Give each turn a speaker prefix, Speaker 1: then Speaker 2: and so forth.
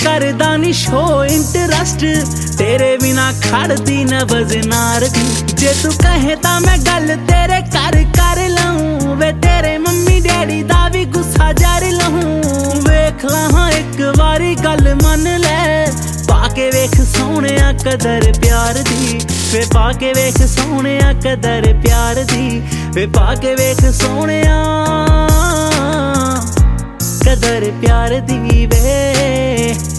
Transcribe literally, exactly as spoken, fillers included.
Speaker 1: करदा नी show interest तेरे बिना खड़दी नबज नार दी। जे तू कहे तां मैं गल तेरे कर कर लऊं वे तेरे मम्मी डैडी दा भी गुस्सा जर लऊं। वेख ला एक वारी गल मन ले पाके वेख सोहणिया कदर प्यार दी वे पाके वेख सोहणिया कदर प्यार दी वे पाके वेख सोहणिया कदर प्यार दी वे।